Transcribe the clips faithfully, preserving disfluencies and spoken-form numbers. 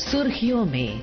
सुर्खियों में।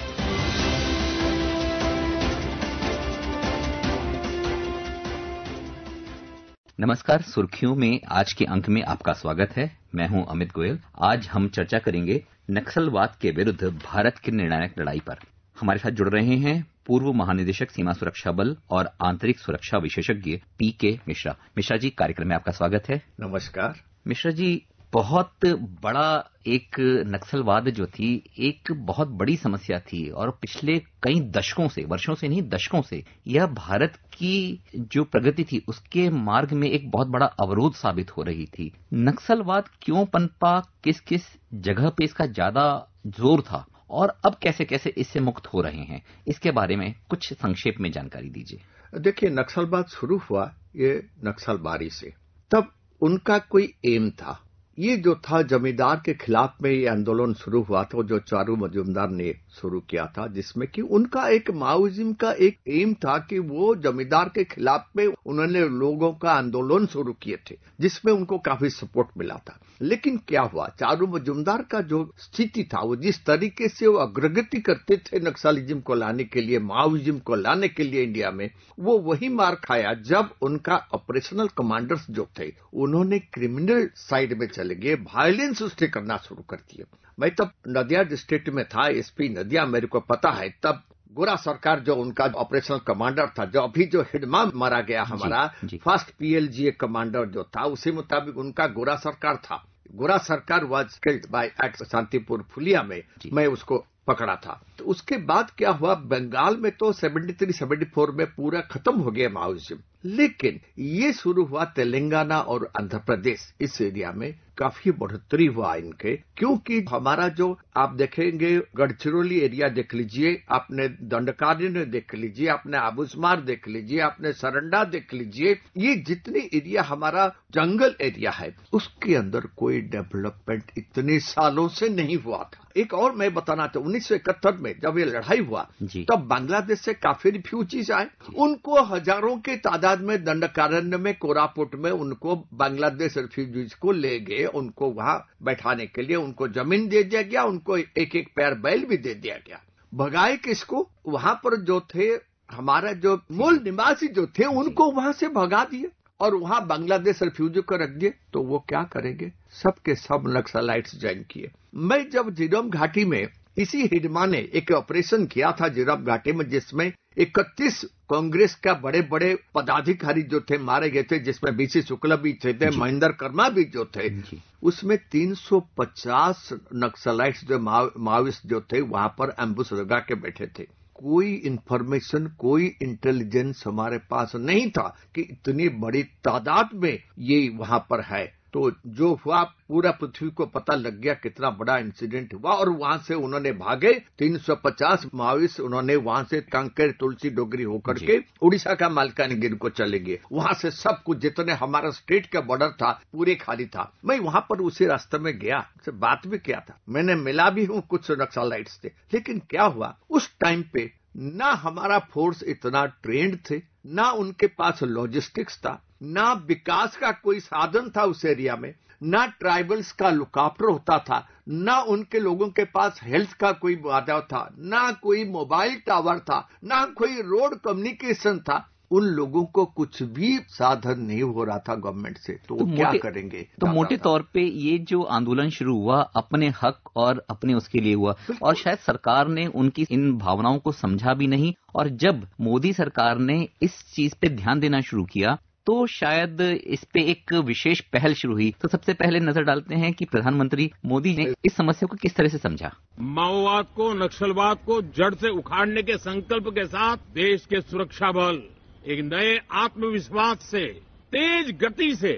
नमस्कार, सुर्खियों में आज के अंक में आपका स्वागत है। मैं हूं अमित गोयल। आज हम चर्चा करेंगे नक्सलवाद के विरुद्ध भारत की निर्णायक लड़ाई पर। हमारे साथ जुड़ रहे हैं पूर्व महानिदेशक सीमा सुरक्षा बल और आंतरिक सुरक्षा विशेषज्ञ पी के मिश्रा। मिश्रा जी, कार्यक्रम में आपका स्वागत है। नमस्कार। मिश्रा जी, बहुत बड़ा एक नक्सलवाद जो थी एक बहुत बड़ी समस्या थी और पिछले कई दशकों से, वर्षों से नहीं दशकों से, यह भारत की जो प्रगति थी उसके मार्ग में एक बहुत बड़ा अवरोध साबित हो रही थी। नक्सलवाद क्यों पनपा, किस किस जगह पे इसका ज्यादा जोर था और अब कैसे कैसे इससे मुक्त हो रहे हैं, इसके बारे में कुछ संक्षेप में जानकारी दीजिए। देखिए, नक्सलवाद शुरू हुआ ये नक्सलबारी से। तब उनका कोई एम था, ये जो था जमींदार के खिलाफ में ये आंदोलन शुरू हुआ था जो चारू मजूमदार ने शुरू किया था, जिसमें कि उनका एक माओइज्म का एक एम था कि वो जमींदार के खिलाफ में उन्होंने लोगों का आंदोलन शुरू किए थे, जिसमें उनको काफी सपोर्ट मिला था। लेकिन क्या हुआ, चारू मजूमदार का जो स्थिति था, वो जिस तरीके से वो अग्रगति करते थे नक्सलिज्म को लाने के लिए, माओइज्म को लाने के लिए इंडिया में, वो वही मार खाया जब उनका ऑपरेशनल कमांडर्स जो थे उन्होंने क्रिमिनल साइड में चले गए, वायलेंस उससे करना शुरू कर दिए। मैं तब नदिया डिस्ट्रिक्ट में था, एसपी नदिया, मेरे को पता है। तब गोरा सरकार जो उनका ऑपरेशनल कमांडर था, जो अभी जो हिडमा मारा गया हमारा फर्स्ट पीएलजीए कमांडर जो था, उसी मुताबिक उनका गोरा सरकार था। गोरा सरकार was killed by act Shantipur Phulia में, मैं उसको पकड़ा था। तो उसके बाद क्या हुआ, बंगाल में तो तिहत्तर चौहत्तर में पूरा खत्म हो गया माओइज्म। लेकिन ये शुरू हुआ तेलंगाना और आंध्र प्रदेश, इस एरिया में काफी बढ़ोतरी हुआ इनके, क्योंकि हमारा जो आप देखेंगे गढ़चिरौली एरिया देख लीजिए, आपने दंडकारण्य देख लीजिए, आपने आबूसमार देख लीजिए, आपने सरंडा देख लीजिए, ये जितने एरिया हमारा जंगल एरिया है उसके अंदर कोई डेवलपमेंट इतने सालों से नहीं हुआ था। एक और मैं बताना चाहूँ, उन्नीस सौ इकहत्तर में जब ये लड़ाई हुआ तब बांग्लादेश से काफी रिफ्यूजीज आए, उनको हजारों के तादाद में दंडकारण्य में, कोरापुट में उनको बांग्लादेश रिफ्यूजीज को ले गए, उनको वहां बैठाने के लिए उनको जमीन दे दिया गया, उनको एक एक पैर बैल भी दे दिया गया। भगाए किसको, वहां पर जो थे हमारा जो मूल निवासी जो थे उनको वहां से भगा दिए और वहां बांग्लादेश रिफ्यूजी को रख दिए। तो वो क्या करेंगे, सबके सब नक्सलाइट्स ज्वाइन किए। मैं जब जिरम घाटी में, इसी हिडमा ने एक ऑपरेशन किया था जिरम घाटी में, जिसमें इकतीस कांग्रेस का बड़े बड़े पदाधिकारी जो थे मारे गए थे, जिसमें बीसी शुक्ला भी थे, महेंद्र कर्मा भी जो थे, उसमें तीन सौ पचास नक्सलाइट्स जो माओइस्ट जो थे वहां पर एम्बुश लगा के बैठे थे। कोई इंफॉर्मेशन, कोई इंटेलिजेंस हमारे पास नहीं था कि इतनी बड़ी तादाद में ये वहां पर है। तो जो हुआ पूरा पृथ्वी को पता लग गया कितना बड़ा इंसिडेंट हुआ, और वहां से उन्होंने भागे तीन सौ पचास माओइस्ट, उन्होंने वहां से कांकेर, तुलसी डोगरी होकर के उड़ीसा का मालकानगिरी को चले गए। वहां से सब कुछ जितने हमारा स्टेट का बॉर्डर था पूरे खाली था। मैं वहां पर उसी रास्ते में गया, से बात भी किया था, मैंने मिला भी हूं, कुछ नक्सलाइट्स थे। लेकिन क्या हुआ, उस टाइम पे ना हमारा फोर्स इतना ट्रेंड थे, ना उनके पास लॉजिस्टिक्स था, ना विकास का कोई साधन था उस एरिया में, ना ट्राइबल्स का लुकाप्टर होता था, ना उनके लोगों के पास हेल्थ का कोई माध्यम था, ना कोई मोबाइल टावर था, ना कोई रोड कम्युनिकेशन था। उन लोगों को कुछ भी साधन नहीं हो रहा था गवर्नमेंट से। तो, तो क्या करेंगे। तो मोटे तौर पे ये जो आंदोलन शुरू हुआ अपने हक और अपने उसके लिए हुआ, और शायद सरकार ने उनकी इन भावनाओं को समझा भी नहीं। और जब मोदी सरकार ने इस चीज पे ध्यान देना शुरू किया तो शायद इस पे एक विशेष पहल शुरू हुई। तो सबसे पहले नजर डालते हैं कि प्रधानमंत्री मोदी ने इस समस्या को किस तरह से समझा। माओवाद को, नक्सलवाद को जड़ से उखाड़ने के संकल्प के साथ देश के सुरक्षा बल एक नए आत्मविश्वास से, तेज गति से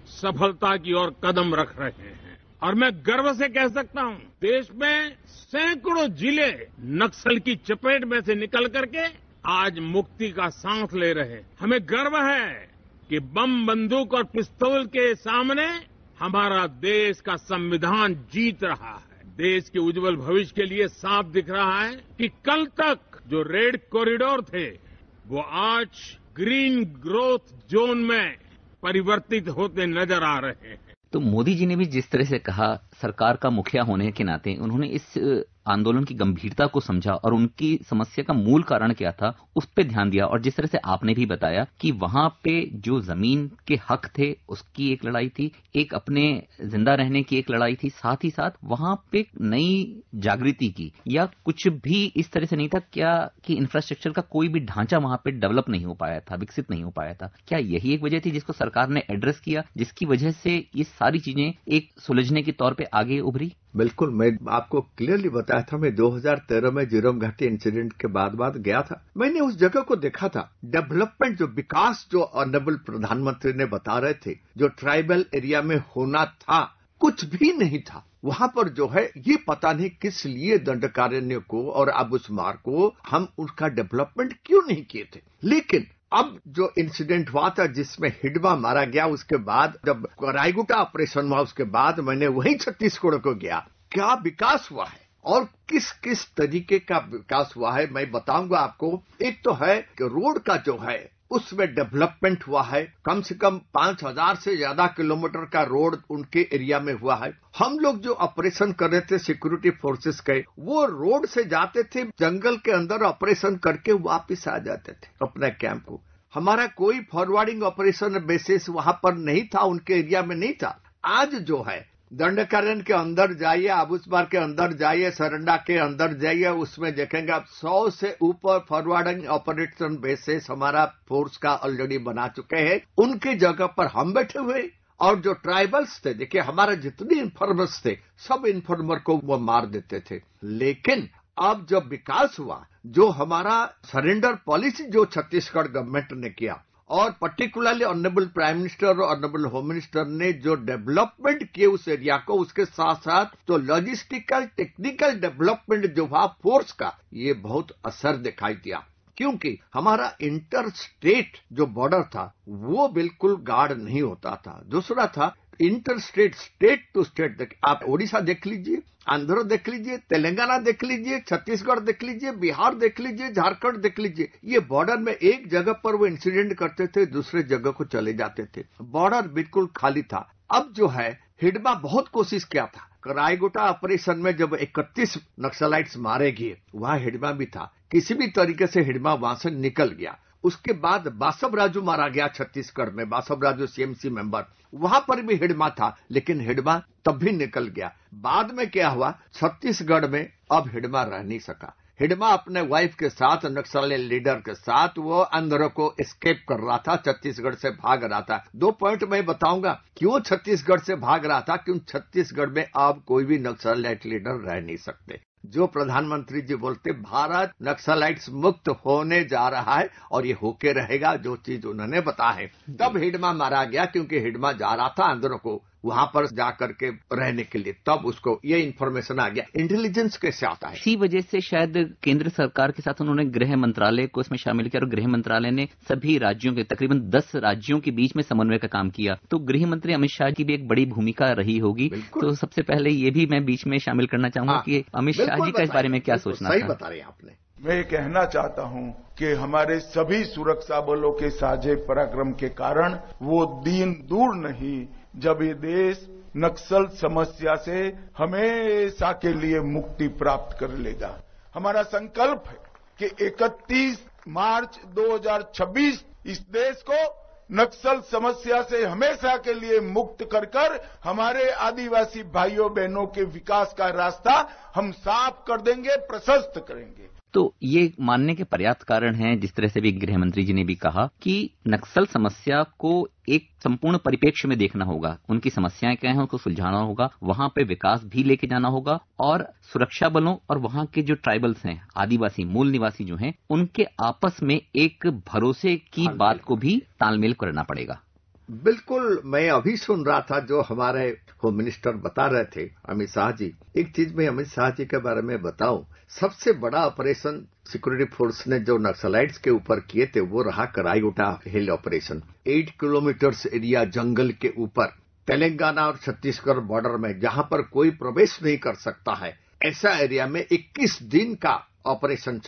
सफलता की ओर कदम रख रहे हैं। और मैं गर्व से कह सकता हूं, देश में सैकड़ों जिले नक्सल की चपेट में से निकल करके आज मुक्ति का सांस ले रहे हैं। हमें गर्व है कि बम, बंदूक और पिस्तौल के सामने हमारा देश का संविधान जीत रहा है। देश के उज्जवल भविष्य के लिए साफ दिख रहा है कि कल तक जो रेड कॉरिडोर थे वो आज ग्रीन ग्रोथ जोन में परिवर्तित होते नजर आ रहे हैं। तो मोदी जी ने भी जिस तरह से कहा, सरकार का मुखिया होने के नाते उन्होंने इस आंदोलन की गंभीरता को समझा और उनकी समस्या का मूल कारण क्या था उस पर ध्यान दिया। और जिस तरह से आपने भी बताया कि वहां पे जो जमीन के हक थे उसकी एक लड़ाई थी, एक अपने जिंदा रहने की एक लड़ाई थी, साथ ही साथ वहां पे नई जागृति की या कुछ भी इस तरह से नहीं था क्या कि इंफ्रास्ट्रक्चर का कोई भी ढांचा वहां पे डेवलप नहीं हो पाया था, विकसित नहीं हो पाया था। क्या यही एक वजह थी जिसको सरकार ने एड्रेस किया, जिसकी वजह से ये सारी चीजें एक सुलझने के तौर पे आगे उभरी? बिल्कुल, मैं आपको क्लियरली बताया था, मैं दो हज़ार तेरह में झीरम घाटी इंसिडेंट के बाद बाद गया था। मैंने उस जगह को देखा था। डेवलपमेंट, जो विकास जो ऑनरेबल प्रधानमंत्री ने बता रहे थे, जो ट्राइबल एरिया में होना था, कुछ भी नहीं था वहां पर। जो है ये पता नहीं किस लिए दंडकारण्य को और आबूसमार को हम उसका डेवलपमेंट क्यों नहीं किए थे। लेकिन अब जो इंसिडेंट हुआ था जिसमें हिडमा मारा गया, उसके बाद जब रायगुटा ऑपरेशन हुआ, उसके बाद मैंने वहीं छत्तीसगढ़ को गया। क्या विकास हुआ है और किस किस तरीके का विकास हुआ है मैं बताऊंगा आपको। एक तो है कि रोड का जो है उसमें डेवलपमेंट हुआ है। कम से कम पांच हजार से ज्यादा किलोमीटर का रोड उनके एरिया में हुआ है। हम लोग जो ऑपरेशन कर रहे थे सिक्योरिटी फोर्सेस के, वो रोड से जाते थे, जंगल के अंदर ऑपरेशन करके वापस आ जाते थे अपने कैंप को। हमारा कोई फॉरवर्डिंग ऑपरेशन बेसिस वहां पर नहीं था, उनके एरिया में नहीं था। आज जो है दंडकारण्य के अंदर जाइए, आबूसमार के अंदर जाइए, सरंडा के अंदर जाइए, उसमें देखेंगे आप सौ से ऊपर फॉरवर्डिंग ऑपरेशन बेसिस हमारा फोर्स का ऑलरेडी बना चुके हैं। उनके जगह पर हम बैठे हुए और जो ट्राइबल्स थे, देखिए हमारे जितने इन्फॉर्मर्स थे सब इन्फॉर्मर को वो मार देते थे। लेकिन अब जब विकास हुआ, जो हमारा सरेंडर पॉलिसी जो छत्तीसगढ़ गवर्नमेंट ने किया और पर्टिकुलरली ऑनरेबल प्राइम मिनिस्टर और ऑनरेबल होम मिनिस्टर ने जो डेवलपमेंट किए उस एरिया को, उसके साथ साथ तो लॉजिस्टिकल टेक्निकल डेवलपमेंट जो हुआ फोर्स का, ये बहुत असर दिखाई दिया। क्योंकि हमारा इंटर स्टेट जो बॉर्डर था वो बिल्कुल गार्ड नहीं होता था। दूसरा था inter state, state to state, आप ओडिशा देख लीजिए, आंध्र देख लीजिए, तेलंगाना देख लीजिए, छत्तीसगढ़ देख लीजिए, बिहार देख लीजिए, झारखंड देख लीजिए, ये बॉर्डर में एक जगह पर वो इंसिडेंट करते थे, दूसरे जगह को चले जाते थे। बॉर्डर बिल्कुल खाली था। अब जो है हिडमा बहुत कोशिश किया था। रायगुटा ऑपरेशन में जब इकतीस नक्सलाइट्स मारे गए, वहां हिडमा भी था। किसी भी तरीके से हिडमा वहां से निकल गया। उसके बाद बासव राजू मारा गया छत्तीसगढ़ में, बासव राजू सीएमसी मेंबर, वहां पर भी हिडमा था, लेकिन हिडमा तब भी निकल गया। बाद में क्या हुआ, छत्तीसगढ़ में अब हिडमा रह नहीं सका। हिडमा अपने वाइफ के साथ, नक्सली लीडर के साथ, वो आंध्र को एस्केप कर रहा था, छत्तीसगढ़ से भाग रहा था। दो पॉइंट मैं बताऊंगा क्यों छत्तीसगढ़ से भाग रहा था। क्यों छत्तीसगढ़ में अब कोई भी नक्सलाइट लीडर रह नहीं सकते। जो प्रधानमंत्री जी बोलते भारत नक्सलाइट्स मुक्त होने जा रहा है और ये होके रहेगा, जो चीज उन्होंने बताया है। तब हिडमा मारा गया क्योंकि हिडमा जा रहा था आंध्र को वहां पर जाकर के रहने के लिए, तब उसको ये इन्फॉर्मेशन आ गया। इंटेलिजेंस कैसे आता है, इसी वजह से शायद केंद्र सरकार के साथ उन्होंने गृह मंत्रालय को इसमें शामिल किया और गृह मंत्रालय ने सभी राज्यों के, तकरीबन दस राज्यों के बीच में समन्वय का काम किया। तो गृह मंत्री अमित शाह की भी एक बड़ी भूमिका रही होगी। तो सबसे पहले ये भी मैं बीच में शामिल करना चाहूंगा कि अमित शाह जी का इस बारे में क्या सोचना सही बता रहे हैं आपने। मैं कहना चाहता हूं कि हमारे सभी सुरक्षा बलों के साझे पराक्रम के कारण वो दिन दूर नहीं जब ये देश नक्सल समस्या से हमेशा के लिए मुक्ति प्राप्त कर लेगा। हमारा संकल्प है कि इकतीस मार्च दो हज़ार छब्बीस इस देश को नक्सल समस्या से हमेशा के लिए मुक्त कर कर हमारे आदिवासी भाइयों बहनों के विकास का रास्ता हम साफ कर देंगे, प्रशस्त करेंगे। तो ये मानने के पर्याप्त कारण हैं, जिस तरह से भी गृह मंत्री जी ने भी कहा कि नक्सल समस्या को एक संपूर्ण परिप्रेक्ष्य में देखना होगा। उनकी समस्याएं क्या हैं उसको सुलझाना होगा, वहां पे विकास भी लेके जाना होगा और सुरक्षा बलों और वहां के जो ट्राइबल्स हैं, आदिवासी मूल निवासी जो हैं, उनके आपस में एक भरोसे की बात को भी तालमेल करना पड़ेगा। बिल्कुल, मैं अभी सुन रहा था जो हमारे होम मिनिस्टर बता रहे थे अमित शाह जी। एक चीज मैं अमित शाह जी के बारे में बताऊं, सबसे बड़ा ऑपरेशन सिक्योरिटी फोर्स ने जो नक्सलाइट्स के ऊपर किए थे वो रहा Raiguta hill operation. Eight kilometres area जंगल के ऊपर, तेलंगाना और छत्तीसगढ़ बॉर्डर में, जहां पर कोई प्रवेश नहीं कर सकता है, ऐसा एरिया में इक्कीस दिन का ऑपरेशन चला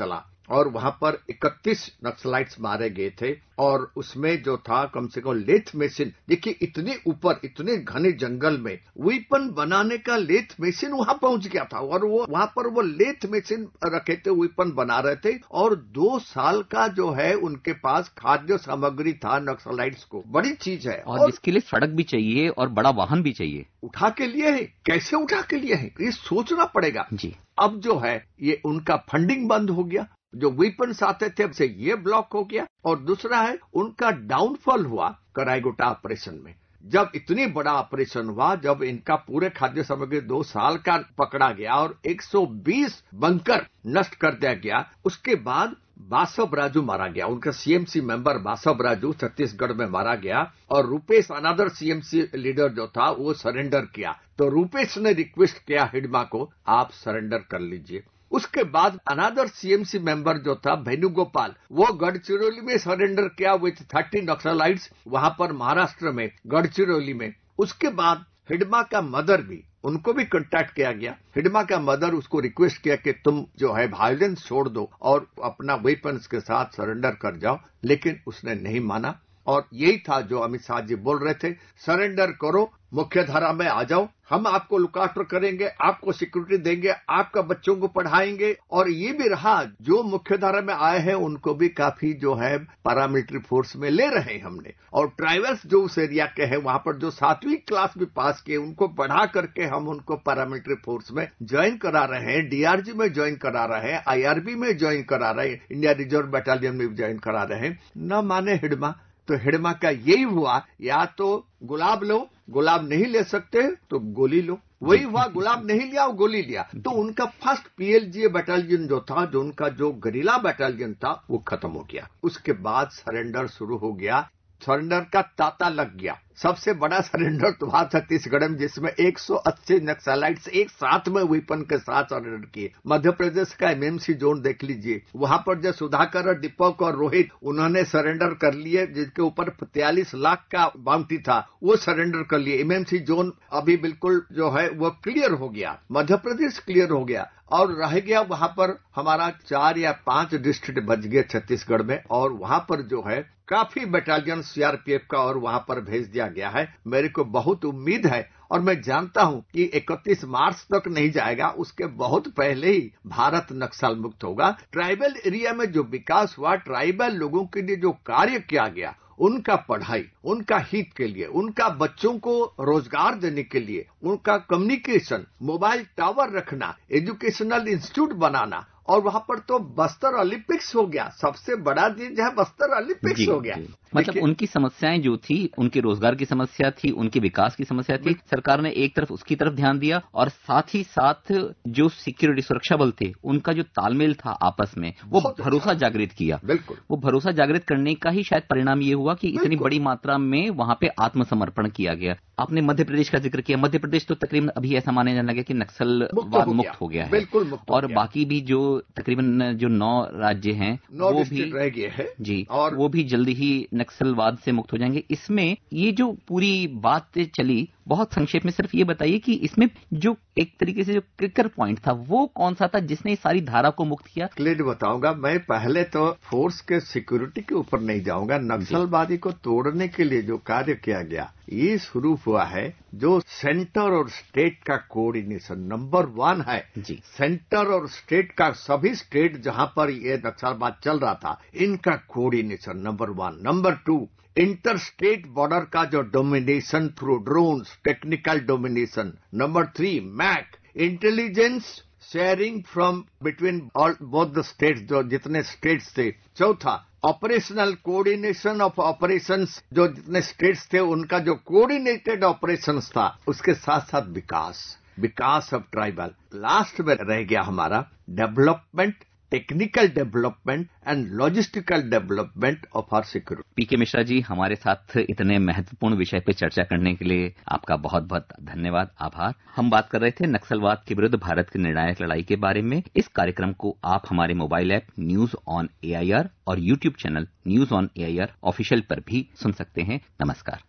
और वहां पर इकतीस नक्सलाइट्स मारे गए थे। और उसमें जो था कम से कम लेथ मशीन, देखिए इतने ऊपर इतने घने जंगल में वेपन बनाने का लेथ मशीन वहां पहुंच गया था और वो वहां पर वो लेथ मशीन रखे थे, वेपन बना रहे थे। और दो साल का जो है उनके पास खाद्य सामग्री था नक्सलाइट्स को, बड़ी चीज है। और, और जिसके लिए सड़क भी चाहिए और बड़ा वाहन भी चाहिए। उठा के लिए है, कैसे उठा के लिए है, ये सोचना पड़ेगा जी। अब जो है ये उनका फंडिंग बंद हो गया, जो वेपन्स आते थे से ये ब्लॉक हो गया। और दूसरा है उनका डाउनफॉल हुआ कराईगुटा ऑपरेशन में। जब इतनी बड़ा ऑपरेशन हुआ, जब इनका पूरे खाद्य सामग्री दो साल का पकड़ा गया और एक सौ बीस बंकर नष्ट कर दिया गया, उसके बाद बासव राजू मारा गया, उनका सीएमसी मेंबर बासव राजू छत्तीसगढ़ में मारा गया। और रूपेश अनदर सीएमसी लीडर जो था वो सरेंडर किया। तो रूपेश ने रिक्वेस्ट किया हिडमा को, आप सरेंडर कर लीजिए। उसके बाद अनदर सीएमसी मेंबर जो था वेणुगोपाल, वो गढ़चिरौली में सरेंडर किया विथ थर्टी नक्सलाइट्स, वहां पर महाराष्ट्र में गढ़चिरौली में। उसके बाद हिडमा का मदर भी, उनको भी कांटेक्ट किया गया। हिडमा का मदर उसको रिक्वेस्ट किया कि तुम जो है वायलेंस छोड़ दो और अपना वेपन्स के साथ सरेंडर कर जाओ, लेकिन उसने नहीं माना। और यही था जो अमित शाह जी बोल रहे थे, सरेंडर करो, मुख्य धारा में आ जाओ, हम आपको लुक आफ्टर करेंगे, आपको सिक्योरिटी देंगे, आपका बच्चों को पढ़ाएंगे। और ये भी रहा, जो मुख्य धारा में आए हैं उनको भी काफी जो है पैरामिलिट्री फोर्स में ले रहे हैं हमने। और ट्राइबल्स जो उस एरिया के हैं वहां पर जो सातवीं क्लास भी पास किए, उनको पढ़ा करके हम उनको पैरामिलिट्री फोर्स में ज्वाइन करा रहे हैं, डीआरजी में ज्वाइन करा रहे हैं, आईआरबी में ज्वाइन करा रहे हैं, इंडिया रिजर्व बटालियन में भी ज्वाइन करा रहे हैं। न माने हिडमा, तो हिडमा का यही हुआ, या तो गुलाब लो, गुलाब नहीं ले सकते तो गोली लो। वही हुआ, गुलाब नहीं लिया, गोली लिया। तो उनका फर्स्ट पीएलजीए बटालियन जो था, जो उनका जो गरिला बटालियन था, वो खत्म हो गया। उसके बाद सरेंडर शुरू हो गया, सरेंडर का तांता लग गया। सबसे बड़ा सरेंडर तो हुआ छत्तीसगढ़ में, जिसमें एक सौ अस्सी नक्सलाइट्स एक साथ में वेपन के साथ सरेंडर किए। मध्य प्रदेश का एमएमसी जोन देख लीजिए, वहां पर जो सुधाकर और दीपक और रोहित, उन्होंने सरेंडर कर लिए, जिसके ऊपर तैंतालीस लाख का बाउंटी था, वो सरेंडर कर लिए। एमएमसी जोन अभी बिल्कुल जो है वो क्लियर हो गया, मध्य प्रदेश क्लियर हो गया। और रह गया वहां पर हमारा चार या पांच डिस्ट्रिक्ट बच गए छत्तीसगढ़ में, और वहां पर जो है काफी बटालियन सीआरपीएफ का और वहां पर भेज दिया गया है। मेरे को बहुत उम्मीद है और मैं जानता हूं कि इकतीस मार्च तक नहीं जाएगा, उसके बहुत पहले ही भारत नक्सल मुक्त होगा। ट्राइबल एरिया में जो विकास हुआ, ट्राइबल लोगों के लिए जो कार्य किया गया, उनका पढ़ाई, उनका हित के लिए, उनका बच्चों को रोजगार देने के लिए, उनका कम्युनिकेशन, मोबाइल टावर रखना, एजुकेशनल इंस्टीट्यूट बनाना, और वहां पर तो बस्तर ओलंपिक्स हो गया। सबसे बड़ा चीज है बस्तर ओलंपिक्स हो गया। मतलब उनकी समस्याएं जो थी, उनके रोजगार की समस्या थी, उनके विकास की समस्या थी, सरकार ने एक तरफ उसकी तरफ ध्यान दिया, और साथ ही साथ जो सिक्योरिटी सुरक्षा बल थे, उनका जो तालमेल था आपस में, वो भरोसा जागृत किया। बिल्कुल, वो भरोसा जागृत करने का ही शायद परिणाम ये हुआ कि इतनी बड़ी मात्रा में वहां पे आत्मसमर्पण किया गया। आपने मध्य प्रदेश का जिक्र किया, मध्य प्रदेश तो तकरीबन अभी ऐसा माना जाने लगा कि नक्सलवाद मुक्त हो गया है, बिल्कुल मुक्त। और बाकी भी जो तकरीबन जो नौ राज्य हैं वो भी रह गए हैं जी, और वो भी जल्दी ही नक्सलवाद से मुक्त हो जाएंगे। इसमें ये जो पूरी बात चली, बहुत संक्षेप में सिर्फ ये बताइए कि इसमें जो एक तरीके से जो क्लिकर पॉइंट था, वो कौन सा था जिसने इस सारी धारा को मुक्त किया? क्लियर बताऊंगा मैं। पहले तो फोर्स के सिक्योरिटी के ऊपर नहीं जाऊंगा, नक्सलवादी को तोड़ने के लिए जो कार्य किया गया, ये शुरू हुआ है जो सेंटर और स्टेट का कोऑर्डिनेशन नंबर वन है जी। सेंटर और स्टेट का, सभी स्टेट जहां पर ये नक्सलवाद चल रहा था, इनका coordination number one. Number two, inter state border का जो domination through drones, technical domination. Number three, MAC, intelligence sharing from between all both the states, जो जितने स्टेट्स थे। चौथा, ऑपरेशनल कोऑर्डिनेशन ऑफ ऑपरेशंस, जो जितने स्टेट्स थे उनका जो कोऑर्डिनेटेड ऑपरेशंस था, उसके साथ साथ विकास, विकास ऑफ ट्राइबल। लास्ट में रह गया हमारा development, technical development and logistical development of our security. PK Mishra ji, हमारे साथ इतने महत्वपूर्ण विषय पर चर्चा करने के लिए आपका बहुत बहुत धन्यवाद, आभार। हम बात कर रहे थे नक्सलवाद के विरुद्ध भारत की निर्णायक लड़ाई के बारे में। इस कार्यक्रम को आप हमारे mobile app news on AIR और YouTube channel news on AIR official पर भी सुन सकते हैं। नमस्कार।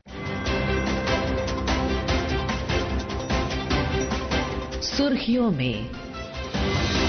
सुर्खियों में